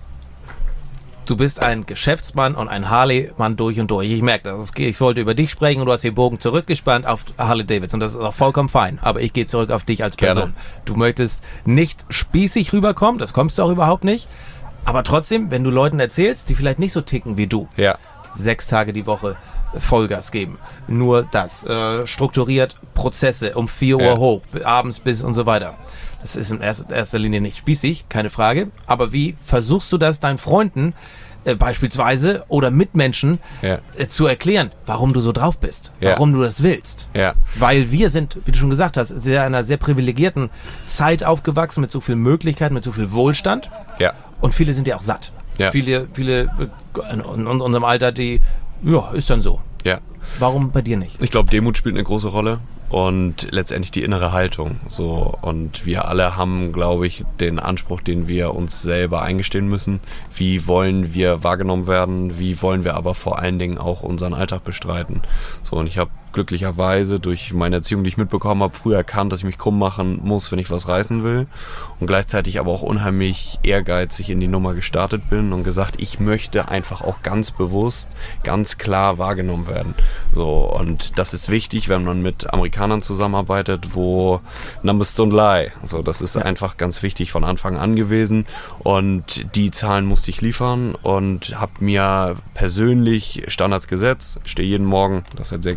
Du bist ein Geschäftsmann und ein Harley-Mann durch und durch. Ich merke das. Ich wollte über dich sprechen und du hast den Bogen zurückgespannt auf Harley Davidson. Das ist auch vollkommen fein. Aber ich gehe zurück auf dich als Person. Gerne. Du möchtest nicht spießig rüberkommen, das kommst du auch überhaupt nicht. Aber trotzdem, wenn du Leuten erzählst, die vielleicht nicht so ticken wie du, 6 Tage die Woche Vollgas geben, nur das, strukturiert Prozesse um 4 Uhr hoch, abends bis und so weiter. Das ist in erster Linie nicht spießig, keine Frage. Aber wie versuchst du das deinen Freunden beispielsweise oder Mitmenschen zu erklären, warum du so drauf bist, warum du das willst? Weil wir sind, wie du schon gesagt hast, in einer sehr privilegierten Zeit aufgewachsen, mit so viel Möglichkeiten, mit so viel Wohlstand. Und viele sind ja auch satt. Viele in unserem Alter, die, ist dann so. Warum bei dir nicht? Ich glaube, Demut spielt eine große Rolle und letztendlich die innere Haltung. So. Und wir alle haben, glaube ich, den Anspruch, den wir uns selber eingestehen müssen. Wie wollen wir wahrgenommen werden? Wie wollen wir aber vor allen Dingen auch unseren Alltag bestreiten? So, und ich habe glücklicherweise durch meine Erziehung, die ich mitbekommen habe, früh erkannt, dass ich mich krumm machen muss, wenn ich was reißen will. Und gleichzeitig aber auch unheimlich ehrgeizig in die Nummer gestartet bin und gesagt, ich möchte einfach auch ganz bewusst, ganz klar wahrgenommen werden. So, und das ist wichtig, wenn man mit Amerikanern zusammenarbeitet, wo Numbers don't lie. So, das ist einfach ganz wichtig von Anfang an gewesen. Und die Zahlen musste ich liefern und habe mir persönlich Standards gesetzt. Stehe jeden Morgen, das seit 6 Jahren,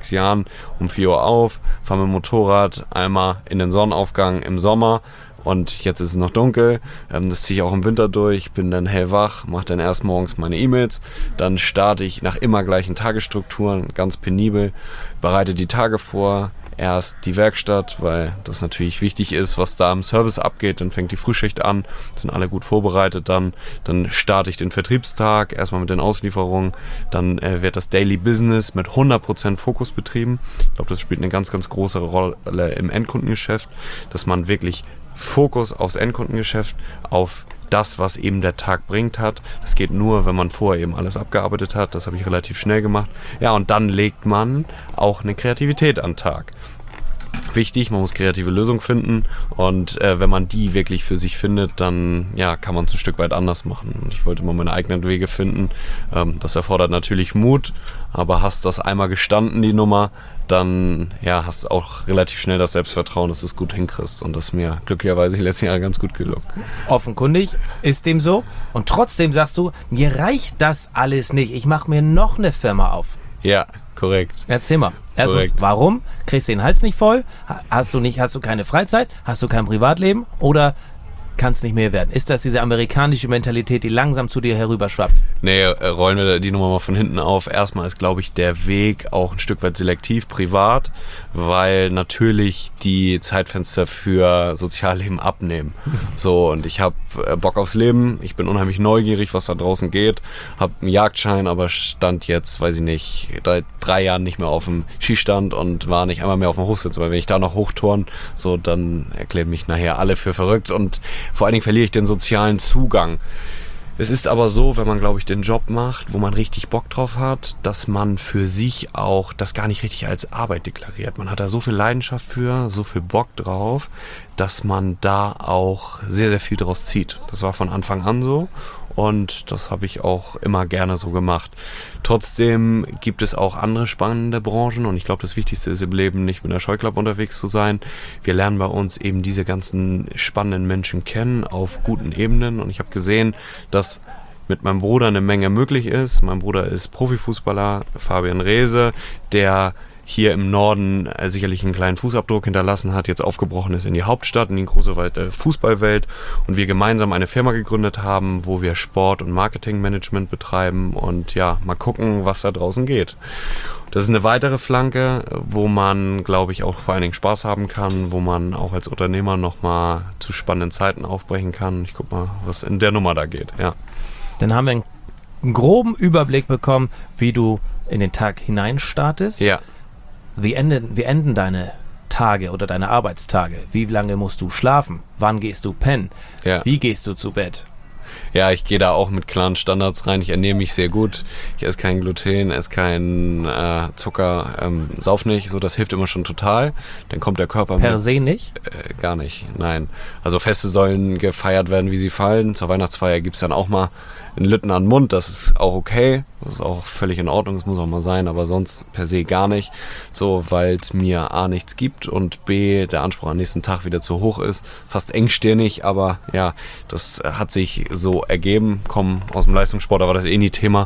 um 4 Uhr auf, fahre mit dem Motorrad einmal in den Sonnenaufgang im Sommer. Und jetzt ist es noch dunkel, das ziehe ich auch im Winter durch, bin dann hellwach, mache dann erst morgens meine E-Mails, dann starte ich nach immer gleichen Tagesstrukturen, ganz penibel, bereite die Tage vor, erst die Werkstatt, weil das natürlich wichtig ist, was da im Service abgeht, dann fängt die Frühschicht an, sind alle gut vorbereitet, dann starte ich den Vertriebstag, erstmal mit den Auslieferungen, dann wird das Daily Business mit 100% Fokus betrieben. Ich glaube, das spielt eine ganz, ganz große Rolle im Endkundengeschäft, dass man wirklich Fokus aufs Endkundengeschäft, auf das, was eben der Tag bringt hat. Das geht nur, wenn man vorher eben alles abgearbeitet hat. Das habe ich relativ schnell gemacht. Ja, und dann legt man auch eine Kreativität an den Tag. Wichtig, man muss kreative Lösungen finden und wenn man die wirklich für sich findet, dann ja, kann man es ein Stück weit anders machen. Und ich wollte mal meine eigenen Wege finden. Das erfordert natürlich Mut, aber hast das einmal gestanden, die Nummer, dann ja, hast du auch relativ schnell das Selbstvertrauen, dass du es gut hinkriegst. Und das ist mir glücklicherweise die letzten Jahre ganz gut gelungen. Offenkundig ist dem so. Und trotzdem sagst du, mir reicht das alles nicht. Ich mache mir noch eine Firma auf. Ja, korrekt. Erzähl mal. Erstens, Korrekt. warum? Kriegst du den Hals nicht voll? Hast du keine Freizeit? Hast du kein Privatleben? Oder kann es nicht mehr werden? Ist das diese amerikanische Mentalität, die langsam zu dir herüberschwappt? Nee, rollen wir die Nummer mal von hinten auf. Erstmal ist, glaube ich, der Weg auch ein Stück weit selektiv, privat, weil natürlich die Zeitfenster für Sozialleben abnehmen. So, und ich habe Bock aufs Leben, ich bin unheimlich neugierig, was da draußen geht, habe einen Jagdschein, aber stand jetzt, weiß ich nicht, seit 3 Jahren nicht mehr auf dem Skistand und war nicht einmal mehr auf dem Hochsitz, weil wenn ich da noch hochturn, so, dann erklären mich nachher alle für verrückt und vor allen Dingen verliere ich den sozialen Zugang. Es ist aber so, wenn man, glaube ich, den Job macht, wo man richtig Bock drauf hat, dass man für sich auch das gar nicht richtig als Arbeit deklariert. Man hat da so viel Leidenschaft für, so viel Bock drauf, dass man da auch sehr, sehr viel draus zieht. Das war von Anfang an so und das habe ich auch immer gerne so gemacht. Trotzdem gibt es auch andere spannende Branchen und ich glaube, das Wichtigste ist im Leben, nicht mit einer Scheuklappe unterwegs zu sein. Wir lernen bei uns eben diese ganzen spannenden Menschen kennen auf guten Ebenen und ich habe gesehen, dass mit meinem Bruder eine Menge möglich ist. Mein Bruder ist Profifußballer, Fabian Reese, der hier im Norden sicherlich einen kleinen Fußabdruck hinterlassen hat, jetzt aufgebrochen ist in die Hauptstadt, in die große weite Fußballwelt und wir gemeinsam eine Firma gegründet haben, wo wir Sport- und Marketingmanagement betreiben und ja, mal gucken, was da draußen geht. Das ist eine weitere Flanke, wo man, glaube ich, auch vor allen Dingen Spaß haben kann, wo man auch als Unternehmer nochmal zu spannenden Zeiten aufbrechen kann. Ich guck mal, was in der Nummer da geht, ja. Dann haben wir einen groben Überblick bekommen, wie du in den Tag hineinstartest. Ja. Wie enden deine Tage oder deine Arbeitstage? Wie lange musst du schlafen? Wann gehst du pennen? Ja. Wie gehst du zu Bett? Ja, ich gehe da auch mit klaren Standards rein. Ich ernähre mich sehr gut. Ich esse kein Gluten, esse keinen Zucker, sauf nicht. So, das hilft immer schon total. Dann kommt der Körper Per se nicht? Gar nicht, nein. Also Feste sollen gefeiert werden, wie sie fallen. Zur Weihnachtsfeier gibt es dann auch mal einen Lütten an den Mund. Das ist auch okay. Das ist auch völlig in Ordnung. Das muss auch mal sein. Aber sonst per se gar nicht. So, weil es mir A, nichts gibt und B, der Anspruch am nächsten Tag wieder zu hoch ist. Fast engstirnig, aber ja, das hat sich so ergeben. Komme aus dem Leistungssport, da war das eh nie Thema.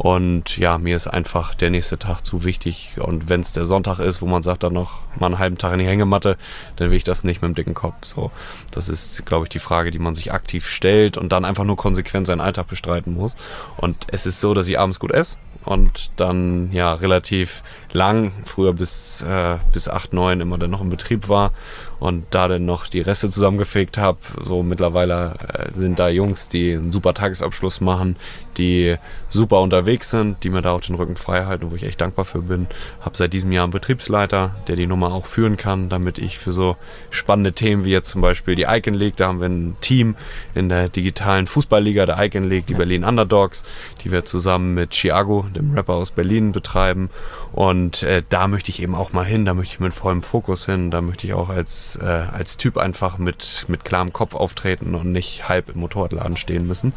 Und ja, mir ist einfach der nächste Tag zu wichtig. Und wenn es der Sonntag ist, wo man sagt, dann noch mal einen halben Tag in die Hängematte, dann will ich das nicht mit dem dicken Kopf. So, das ist, glaube ich, die Frage, die man sich aktiv stellt und dann einfach nur konsequent seinen Alltag bestreiten muss. Und es ist so, dass ich abends gut esse und dann ja relativ lang, früher bis 8, 9 immer dann noch im Betrieb war und da dann noch die Reste zusammengefegt habe. So mittlerweile sind da Jungs, die einen super Tagesabschluss machen, die super unterwegs sind, die mir da auch den Rücken frei halten, wo ich echt dankbar für bin. Habe seit diesem Jahr einen Betriebsleiter, der die Nummer auch führen kann, damit ich für so spannende Themen wie jetzt zum Beispiel die Icon League, da haben wir ein Team in der digitalen Fußballliga der Icon League, die Berlin Underdogs, die wir zusammen mit Chiago, dem Rapper aus Berlin, betreiben. Und da möchte ich eben auch mal hin, da möchte ich mit vollem Fokus hin, da möchte ich auch als Typ einfach mit klarem Kopf auftreten und nicht halb im Motorradladen stehen müssen.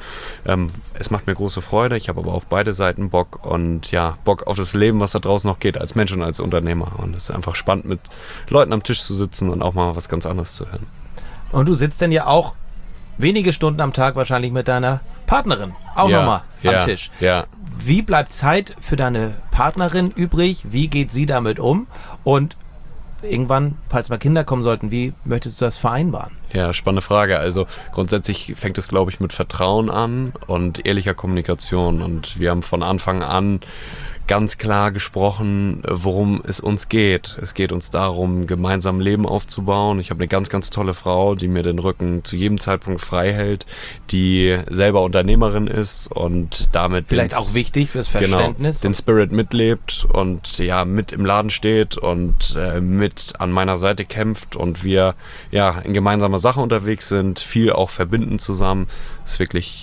Es macht mir große Freude, ich habe aber auf beide Seiten Bock und ja, Bock auf das Leben, was da draußen noch geht, als Mensch und als Unternehmer. Und es ist einfach spannend, mit Leuten am Tisch zu sitzen und auch mal was ganz anderes zu hören. Und du sitzt denn ja auch wenige Stunden am Tag wahrscheinlich mit deiner Partnerin auch nochmal am Tisch. Ja. Wie bleibt Zeit für deine Partnerin übrig? Wie geht sie damit um? Und irgendwann, falls mal Kinder kommen sollten, wie möchtest du das vereinbaren? Ja, spannende Frage. Also grundsätzlich fängt es, glaube ich, mit Vertrauen an und ehrlicher Kommunikation. Und wir haben von Anfang an ganz klar gesprochen, worum es uns geht. Es geht uns darum, gemeinsam ein Leben aufzubauen. Ich habe eine ganz, ganz tolle Frau, die mir den Rücken zu jedem Zeitpunkt frei hält, die selber Unternehmerin ist und damit vielleicht auch wichtig fürs Verständnis. Den Spirit mitlebt und ja, mit im Laden steht und mit an meiner Seite kämpft und wir ja in gemeinsamer Sache unterwegs sind, viel auch verbinden zusammen. Das ist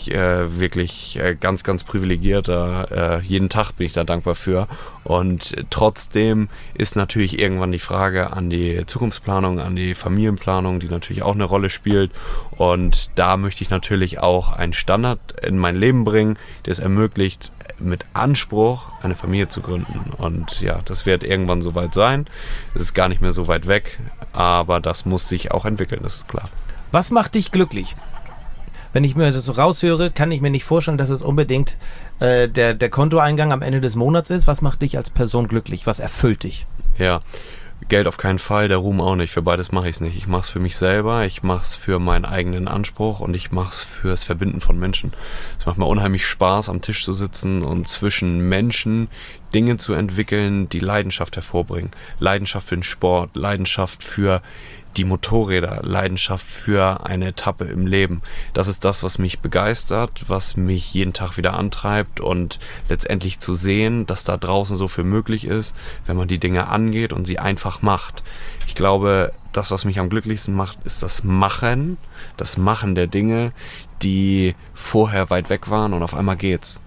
wirklich ganz, ganz privilegiert. Jeden Tag bin ich da dankbar für. Und trotzdem ist natürlich irgendwann die Frage an die Zukunftsplanung, an die Familienplanung, die natürlich auch eine Rolle spielt. Und da möchte ich natürlich auch einen Standard in mein Leben bringen, der es ermöglicht, mit Anspruch eine Familie zu gründen. Und ja, das wird irgendwann soweit sein. Es ist gar nicht mehr so weit weg, aber das muss sich auch entwickeln, das ist klar. Was macht dich glücklich? Wenn ich mir das so raushöre, kann ich mir nicht vorstellen, dass es unbedingt der Kontoeingang am Ende des Monats ist. Was macht dich als Person glücklich? Was erfüllt dich? Ja, Geld auf keinen Fall, der Ruhm auch nicht. Für beides mache ich es nicht. Ich mache es für mich selber, ich mache es für meinen eigenen Anspruch und ich mache es fürs Verbinden von Menschen. Es macht mir unheimlich Spaß, am Tisch zu sitzen und zwischen Menschen Dinge zu entwickeln, die Leidenschaft hervorbringen. Leidenschaft für den Sport, Leidenschaft für die Motorräder, Leidenschaft für eine Etappe im Leben. Das ist das, was mich begeistert, was mich jeden Tag wieder antreibt und letztendlich zu sehen, dass da draußen so viel möglich ist, wenn man die Dinge angeht und sie einfach macht. Ich glaube, das, was mich am glücklichsten macht, ist das Machen der Dinge, die vorher weit weg waren und auf einmal geht's.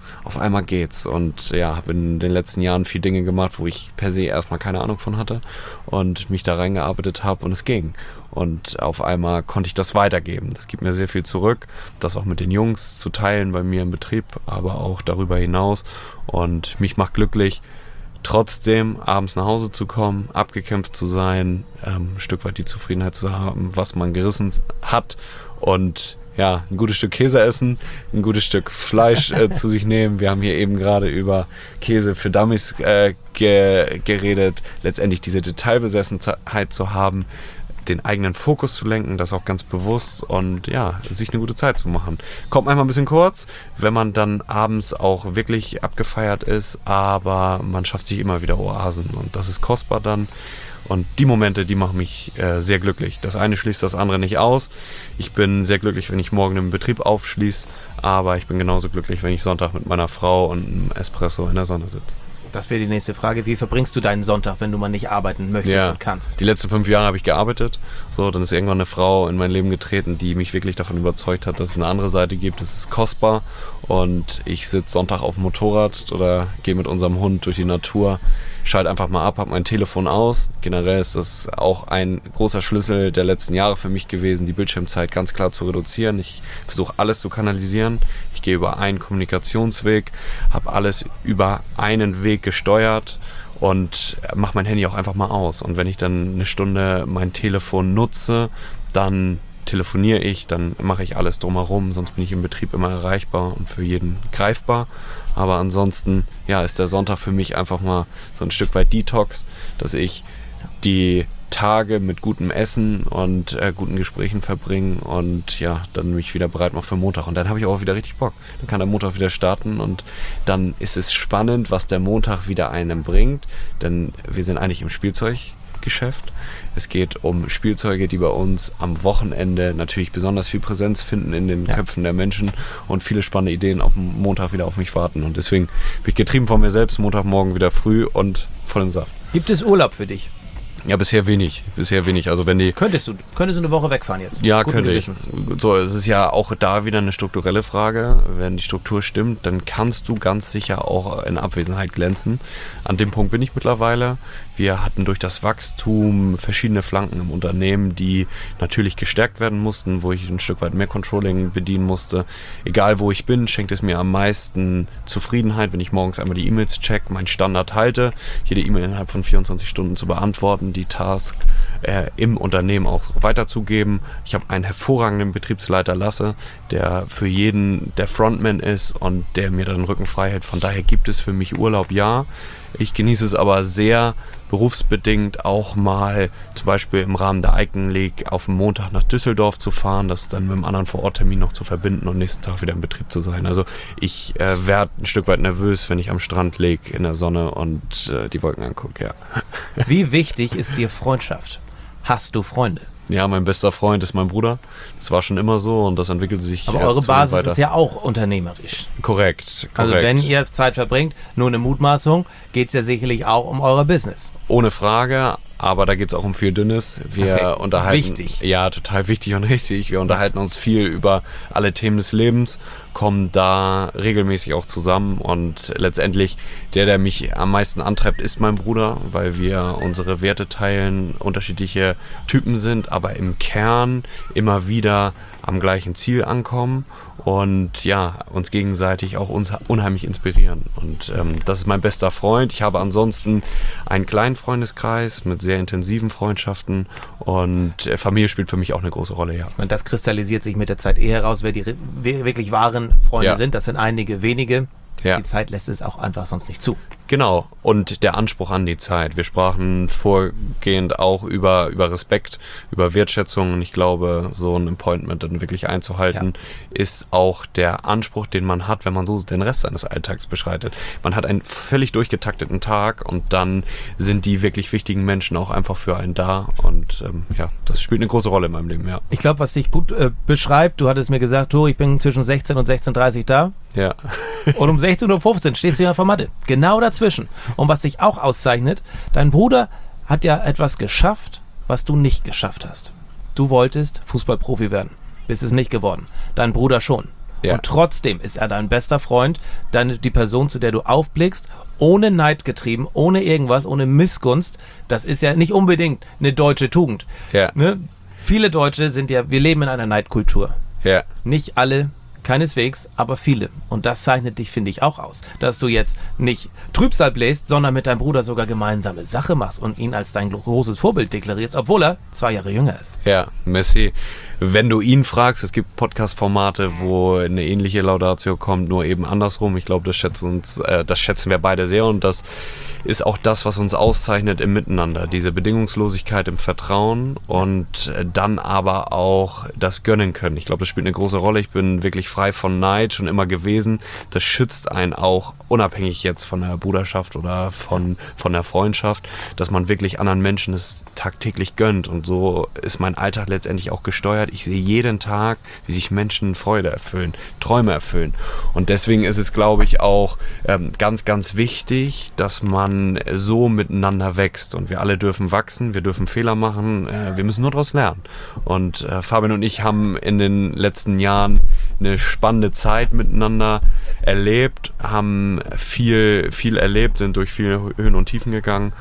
Und ja, habe in den letzten Jahren viel Dinge gemacht, wo ich per se erstmal keine Ahnung von hatte und mich da reingearbeitet habe und es ging. Und auf einmal konnte ich das weitergeben. Das gibt mir sehr viel zurück, das auch mit den Jungs zu teilen bei mir im Betrieb, aber auch darüber hinaus. Und mich macht glücklich, trotzdem abends nach Hause zu kommen, abgekämpft zu sein, ein Stück weit die Zufriedenheit zu haben, was man gerissen hat und ja, ein gutes Stück Käse essen, ein gutes Stück Fleisch zu sich nehmen. Wir haben hier eben gerade über Käse für Dummies geredet. Letztendlich diese Detailbesessenheit zu haben, den eigenen Fokus zu lenken, das auch ganz bewusst und ja, sich eine gute Zeit zu machen. Kommt manchmal ein bisschen kurz, wenn man dann abends auch wirklich abgefeiert ist, aber man schafft sich immer wieder Oasen und das ist kostbar dann. Und die Momente, die machen mich sehr glücklich. Das eine schließt das andere nicht aus. Ich bin sehr glücklich, wenn ich morgen im Betrieb aufschließe, aber ich bin genauso glücklich, wenn ich Sonntag mit meiner Frau und einem Espresso in der Sonne sitze. Das wäre die nächste Frage. Wie verbringst du deinen Sonntag, wenn du mal nicht arbeiten möchtest und kannst? Die letzten 5 Jahre habe ich gearbeitet. So, dann ist irgendwann eine Frau in mein Leben getreten, die mich wirklich davon überzeugt hat, dass es eine andere Seite gibt. Es ist kostbar und ich sitze Sonntag auf dem Motorrad oder gehe mit unserem Hund durch die Natur, schalte einfach mal ab, habe mein Telefon aus. Generell ist das auch ein großer Schlüssel der letzten Jahre für mich gewesen, die Bildschirmzeit ganz klar zu reduzieren. Ich versuche alles zu kanalisieren. Ich gehe über einen Kommunikationsweg, habe alles über einen Weg gesteuert und mache mein Handy auch einfach mal aus. Und wenn ich dann eine Stunde mein Telefon nutze, dann telefoniere ich, dann mache ich alles drumherum, sonst bin ich im Betrieb immer erreichbar und für jeden greifbar. Aber ansonsten, ja, ist der Sonntag für mich einfach mal so ein Stück weit Detox, dass ich die Tage mit gutem Essen und guten Gesprächen verbringen und ja, dann mich wieder bereit mache für Montag. Und dann habe ich auch wieder richtig Bock. Dann kann der Montag wieder starten und dann ist es spannend, was der Montag wieder einem bringt, denn wir sind eigentlich im Spielzeuggeschäft. Es geht um Spielzeuge, die bei uns am Wochenende natürlich besonders viel Präsenz finden in den Köpfen der Menschen und viele spannende Ideen auf dem Montag wieder auf mich warten. Und deswegen bin ich getrieben von mir selbst, Montagmorgen wieder früh und voll im Saft. Gibt es Urlaub für dich? Ja, bisher wenig. Also wenn die... Könntest du eine Woche wegfahren jetzt? Ja, könnte ich. So, es ist ja auch da wieder eine strukturelle Frage. Wenn die Struktur stimmt, dann kannst du ganz sicher auch in Abwesenheit glänzen. An dem Punkt bin ich mittlerweile. Wir hatten durch das Wachstum verschiedene Flanken im Unternehmen, die natürlich gestärkt werden mussten, wo ich ein Stück weit mehr Controlling bedienen musste. Egal wo ich bin, schenkt es mir am meisten Zufriedenheit, wenn ich morgens einmal die E-Mails check, meinen Standard halte, jede E-Mail innerhalb von 24 Stunden zu beantworten. haben, die Task im Unternehmen auch weiterzugeben. Ich habe einen hervorragenden Betriebsleiter Lasse, der für jeden der Frontman ist und der mir dann den Rücken frei hält. Von daher gibt es für mich Urlaub, ja. Ich genieße es aber sehr berufsbedingt auch mal zum Beispiel im Rahmen der Icon League auf dem Montag nach Düsseldorf zu fahren, das dann mit einem anderen Vororttermin noch zu verbinden und nächsten Tag wieder im Betrieb zu sein. Also ich werde ein Stück weit nervös, wenn ich am Strand liege in der Sonne und die Wolken angucke, ja. Wie wichtig ist dir Freundschaft? Hast du Freunde? Ja, mein bester Freund ist mein Bruder. Das war schon immer so und das entwickelt sich. Aber eure Basis ist ja auch unternehmerisch. Korrekt. Also wenn ihr Zeit verbringt, nur eine Mutmaßung, geht es ja sicherlich auch um euer Business. Ohne Frage, aber da geht es auch um viel Dünnes. Wir unterhalten. Wichtig. Ja, total wichtig und richtig. Wir unterhalten uns viel über alle Themen des Lebens, kommen da regelmäßig auch zusammen und letztendlich der mich am meisten antreibt, ist mein Bruder, weil wir unsere Werte teilen, unterschiedliche Typen sind, aber im Kern immer wieder am gleichen Ziel ankommen und ja, uns gegenseitig auch unheimlich inspirieren. Und das ist mein bester Freund. Ich habe ansonsten einen kleinen Freundeskreis mit sehr intensiven Freundschaften und Familie spielt für mich auch eine große Rolle, ja. Und das kristallisiert sich mit der Zeit eher heraus, wer die wirklich wahren Freunde sind. Das sind einige wenige. Ja. Die Zeit lässt es auch einfach sonst nicht zu. Genau, und der Anspruch an die Zeit. Wir sprachen vorgehend auch über Respekt, über Wertschätzung und ich glaube, so ein Appointment dann wirklich einzuhalten, ist auch der Anspruch, den man hat, wenn man so den Rest seines Alltags beschreitet. Man hat einen völlig durchgetakteten Tag und dann sind die wirklich wichtigen Menschen auch einfach für einen da und das spielt eine große Rolle in meinem Leben, ja. Ich glaube, was dich gut beschreibt, du hattest mir gesagt, ich bin zwischen 16 und 16.30 Uhr da. Ja. Und um 16.15 Uhr stehst du ja vor Mathe. Genau dazwischen. Und was sich auch auszeichnet, dein Bruder hat ja etwas geschafft, was du nicht geschafft hast. Du wolltest Fußballprofi werden. Bist es nicht geworden. Dein Bruder schon. Ja. Und trotzdem ist er dein bester Freund, die Person, zu der du aufblickst, ohne Neid getrieben, ohne irgendwas, ohne Missgunst. Das ist ja nicht unbedingt eine deutsche Tugend. Ja. Ne? Viele Deutsche wir leben in einer Neidkultur. Ja. Nicht alle, keineswegs, aber viele. Und das zeichnet dich, finde ich, auch aus. Dass du jetzt nicht Trübsal bläst, sondern mit deinem Bruder sogar gemeinsame Sache machst und ihn als dein großes Vorbild deklarierst, obwohl er 2 Jahre jünger ist. Ja, Messi. Wenn du ihn fragst, es gibt Podcast-Formate, wo eine ähnliche Laudatio kommt, nur eben andersrum. Ich glaube, das schätzen wir beide sehr und das ist auch das, was uns auszeichnet im Miteinander. Diese Bedingungslosigkeit im Vertrauen und dann aber auch das Gönnen können. Ich glaube, das spielt eine große Rolle. Ich bin wirklich frei von Neid, schon immer gewesen. Das schützt einen auch, unabhängig jetzt von der Bruderschaft oder von der Freundschaft, dass man wirklich anderen Menschen es tagtäglich gönnt. Und so ist mein Alltag letztendlich auch gesteuert. Ich sehe jeden Tag, wie sich Menschen Freude erfüllen, Träume erfüllen. Und deswegen ist es, glaube ich, auch ganz, ganz wichtig, dass man so miteinander wächst. Und wir alle dürfen wachsen, wir dürfen Fehler machen, wir müssen nur daraus lernen. Und Fabian und ich haben in den letzten Jahren eine spannende Zeit miteinander erlebt, haben viel erlebt, sind durch viele Höhen und Tiefen gegangen.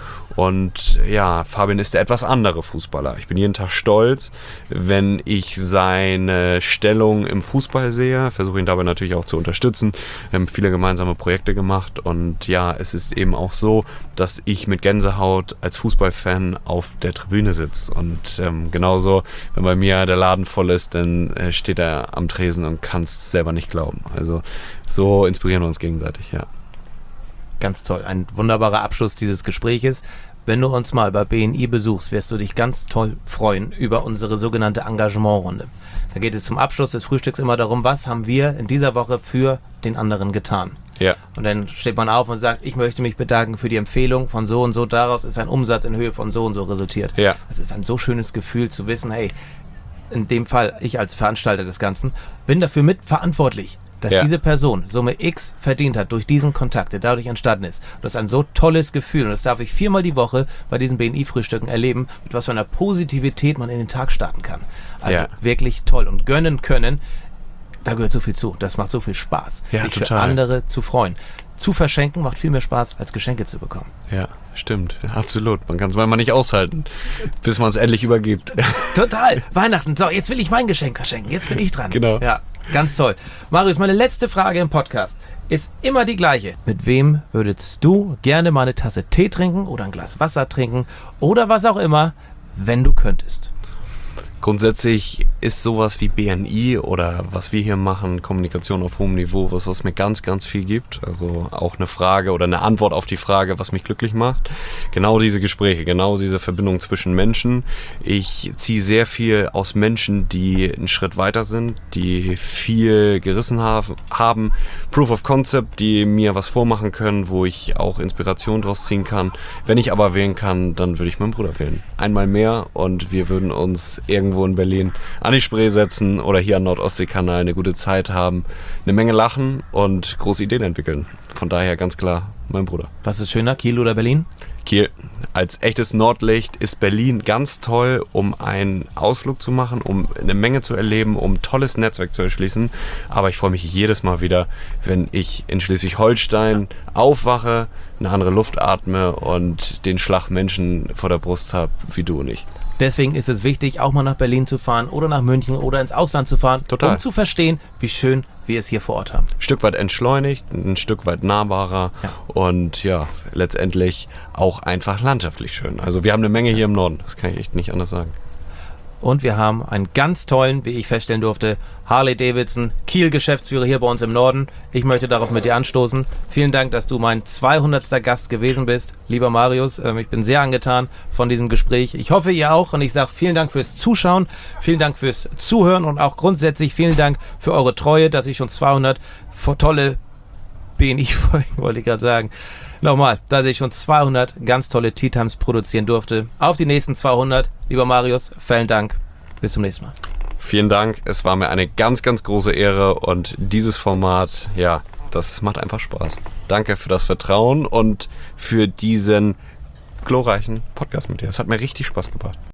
Und ja, Fabian ist der etwas andere Fußballer. Ich bin jeden Tag stolz, wenn ich seine Stellung im Fußball sehe. Versuche ihn dabei natürlich auch zu unterstützen. Wir haben viele gemeinsame Projekte gemacht. Und ja, es ist eben auch so, dass ich mit Gänsehaut als Fußballfan auf der Tribüne sitze. Und genauso, wenn bei mir der Laden voll ist, dann steht er am Tresen und kann es selber nicht glauben. Also so inspirieren wir uns gegenseitig, ja. Ganz toll. Ein wunderbarer Abschluss dieses Gespräches. Wenn du uns mal bei BNI besuchst, wirst du dich ganz toll freuen über unsere sogenannte Engagementrunde. Da geht es zum Abschluss des Frühstücks immer darum, was haben wir in dieser Woche für den anderen getan. Ja. Und dann steht man auf und sagt, ich möchte mich bedanken für die Empfehlung von so und so. Daraus ist ein Umsatz in Höhe von so und so resultiert. Ja. Das ist ein so schönes Gefühl zu wissen, hey, in dem Fall, ich als Veranstalter des Ganzen, bin dafür mitverantwortlich, dass diese Person Summe X verdient hat durch diesen Kontakt, der dadurch entstanden ist. Und das ist ein so tolles Gefühl und das darf ich 4-mal die Woche bei diesen BNI-Frühstücken erleben, mit was für einer Positivität man in den Tag starten kann. Also wirklich toll. Und gönnen können, da gehört so viel zu. Das macht so viel Spaß, sich total für andere zu freuen. Zu verschenken macht viel mehr Spaß, als Geschenke zu bekommen. Ja, stimmt. Ja, absolut. Man kann es manchmal nicht aushalten, bis man es endlich übergibt. Total. Weihnachten. So, jetzt will ich mein Geschenk verschenken. Jetzt bin ich dran. Genau. Ja. Ganz toll. Marius, meine letzte Frage im Podcast ist immer die gleiche. Mit wem würdest du gerne mal eine Tasse Tee trinken oder ein Glas Wasser trinken oder was auch immer, wenn du könntest? Grundsätzlich ist sowas wie BNI oder was wir hier machen, Kommunikation auf hohem Niveau, was mir ganz, ganz viel gibt. Also auch eine Frage oder eine Antwort auf die Frage, was mich glücklich macht. Genau diese Gespräche, genau diese Verbindung zwischen Menschen. Ich ziehe sehr viel aus Menschen, die einen Schritt weiter sind, die viel gerissen haben. Proof of Concept, die mir was vormachen können, wo ich auch Inspiration draus ziehen kann. Wenn ich aber wählen kann, dann würde ich meinen Bruder wählen. Einmal mehr und wir würden uns irgendwo in Berlin an die Spree setzen oder hier am Nord-Ostsee-Kanal eine gute Zeit haben, eine Menge lachen und große Ideen entwickeln. Von daher ganz klar mein Bruder. Was ist schöner, Kiel oder Berlin? Kiel. Als echtes Nordlicht ist Berlin ganz toll, um einen Ausflug zu machen, um eine Menge zu erleben, um ein tolles Netzwerk zu erschließen. Aber ich freue mich jedes Mal wieder, wenn ich in Schleswig-Holstein aufwache, eine andere Luft atme und den Schlag Menschen vor der Brust habe, wie du und ich. Deswegen ist es wichtig, auch mal nach Berlin zu fahren oder nach München oder ins Ausland zu fahren, Total. um zu verstehen, wie schön wir es hier vor Ort haben. Ein Stück weit entschleunigt, ein Stück weit nahbarer und ja, letztendlich auch einfach landschaftlich schön. Also wir haben eine Menge hier im Norden, das kann ich echt nicht anders sagen. Und wir haben einen ganz tollen, wie ich feststellen durfte, Harley Davidson, Kiel-Geschäftsführer hier bei uns im Norden. Ich möchte darauf mit dir anstoßen. Vielen Dank, dass du mein 200. Gast gewesen bist. Lieber Marius, ich bin sehr angetan von diesem Gespräch. Ich hoffe, ihr auch. Und ich sage vielen Dank fürs Zuschauen, vielen Dank fürs Zuhören und auch grundsätzlich vielen Dank für eure Treue, dass ich schon 200 tolle BNI-Folgen, wollte ich gerade sagen. Nochmal, dass ich schon 200 ganz tolle Tea Times produzieren durfte. Auf die nächsten 200. Lieber Marius, vielen Dank. Bis zum nächsten Mal. Vielen Dank. Es war mir eine ganz, ganz große Ehre und dieses Format, ja, das macht einfach Spaß. Danke für das Vertrauen und für diesen glorreichen Podcast mit dir. Es hat mir richtig Spaß gebracht.